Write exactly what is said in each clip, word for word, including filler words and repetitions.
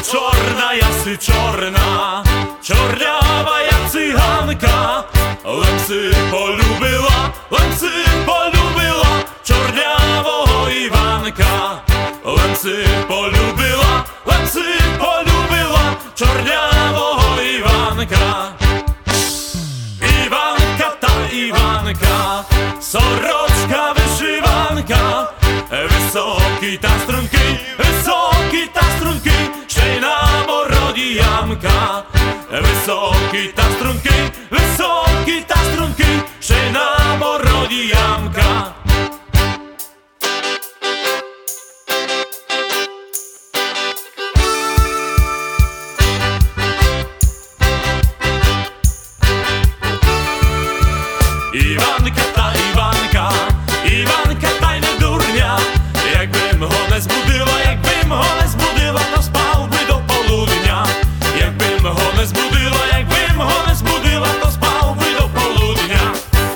czorna, jasy czorna, czorniawa jak cyganka. Łęcy polubyła, łęcy polubyła, czorniawo Iwanka. Łęcy polubyła, łęcy polubyła, czorniawo Iwanka. Iwanka ta Iwanka, soroczka wyszywanka, wysoki ta strunki, wysoki ta strunki, szejna morodzi jamka. Wysoki ta strunki, wysoki ta strunki, szejna morodzi jamka. Iwanka ta Iwanka, Iwanka tajna durnia. Jakbym one zbudyła, jakbym one zbudyła, to spałby do południa. Jakbym one zbudyła, jakbym one zbudyła, to spałby do południa.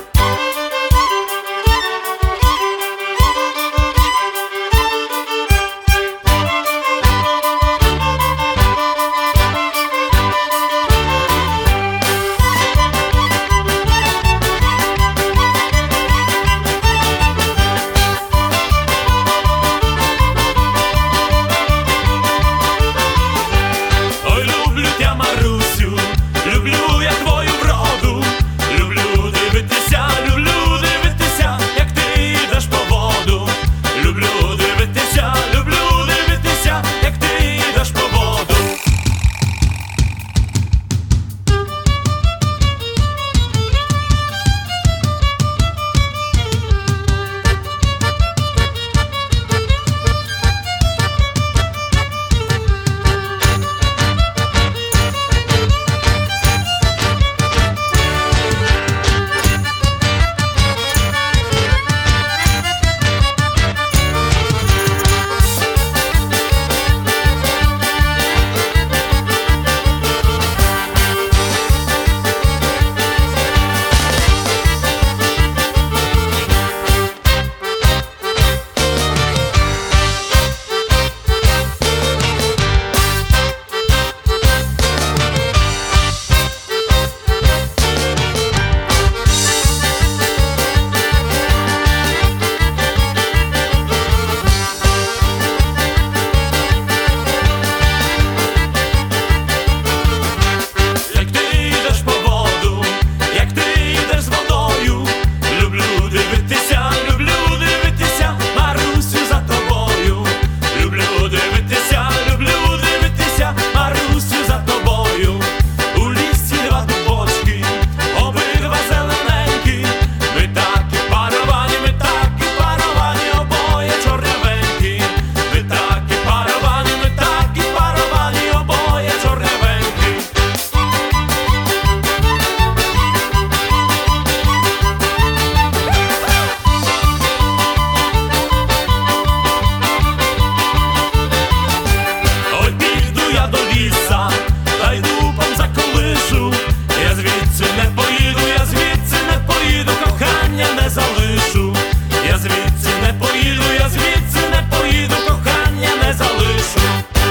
Дай дупом заколишу, я звідси не поїду, я звідси не поїду, кохання не залишу. Я звідси не поїду, я звідси не поїду, кохання не залишу.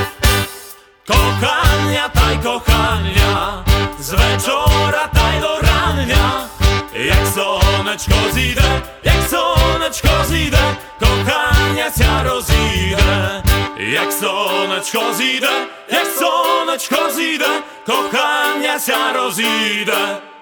Кохання та й кохання, з вечора та й до рання. Як сонечко зійде, як сонечко зійде, кохання ся розійде. Як сонечко зійде, як сонечко зійде, кохання ся розійде.